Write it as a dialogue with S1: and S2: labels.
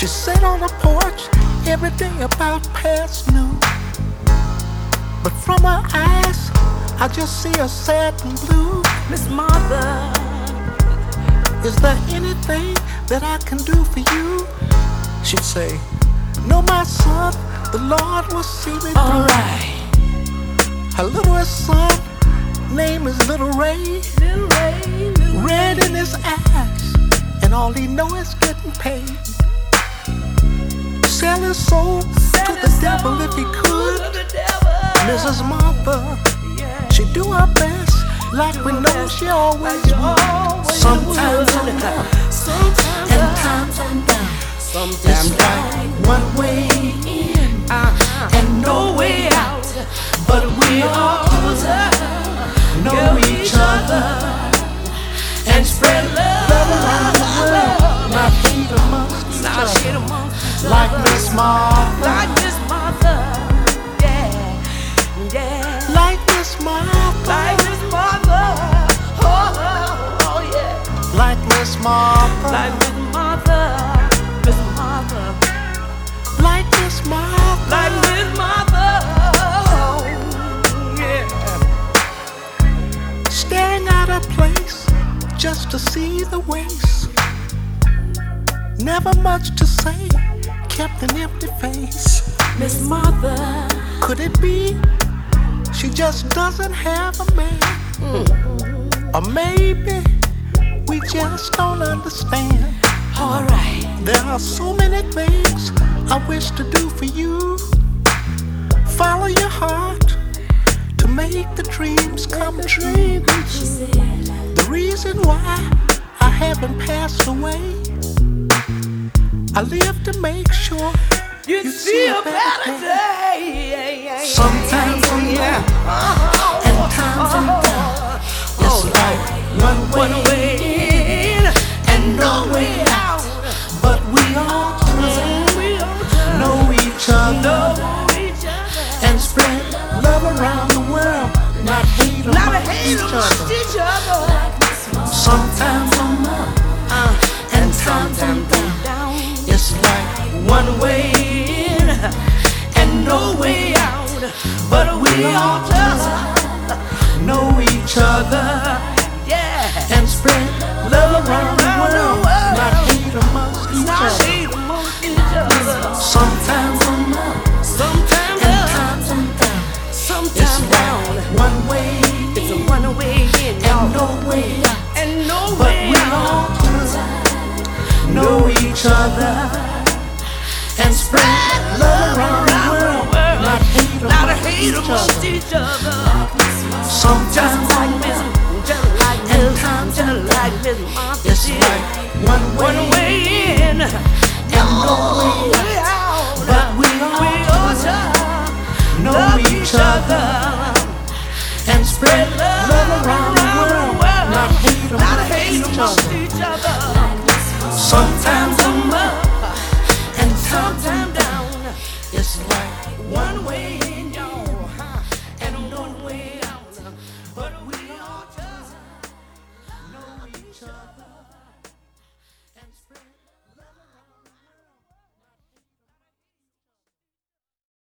S1: She sat on the porch every day about past noon. But from her eyes, I just see her sad and blue.
S2: Miss Martha,
S1: is there anything that I can do for you? She'd say, no, my son, the Lord will see me through.
S2: alright.
S1: Her littlest son, name is Little Ray.
S2: Little Ray,
S1: Red in his eyes, and all he know is getting paid. Sell his soul to the devil if he could. Mrs. Martha, she do her best, like we know she always would. Sometimes I'm down, and times I'm down. It's like one way in and no way out, but we all know each other and spread love around the world, not hate amongst each other. Like Miss Martha,
S2: like Miss Martha, yeah, yeah.
S1: like Miss Martha,
S2: Like Miss Martha, oh yeah.
S1: like Miss Martha,
S2: Like Miss Martha, Miss Martha.
S1: like Miss Martha,
S2: Like Miss Martha, oh yeah.
S1: staring at a place just to see the waste. Never much to say, kept an empty face.
S2: Miss Martha,
S1: Could it be she just doesn't have a man? Or maybe we just don't understand.
S2: alright.
S1: There are so many things I wish to do for you. Follow your heart to make the dreams come true. The reason why I haven't passed away, I live to make sure
S2: You see a better day.
S1: sometimes I'm down and times I'm down. It's like one way in and no way out, but we all know each other and spread love around the world, not hate amongst each other. Sometimes I'm up and times I'm down. It's like one way in and no way out, but we all just know each other,
S2: Yeah,
S1: and spread love around the world, not hate amongst each other. Sometimes I'm up
S2: sometimes
S1: and
S2: up,
S1: times I'm down. It's
S2: sometimes down.
S1: like one way
S2: It's a
S1: in
S2: one way in,
S1: and no way out,
S2: and no
S1: but
S2: way
S1: we
S2: out.
S1: all know each other and spread love around the world, not hate amongst each other. Sometimes
S2: Like Miss, just like
S1: and
S2: Miss,
S1: times
S2: just like Miss Martha.
S1: it's like one
S2: One
S1: way
S2: way in,
S1: and no way out,
S2: out.
S1: but we
S2: We
S1: all
S2: all just
S1: know each other and spread love around the world, not hate amongst each other. Sometimes I'm up and times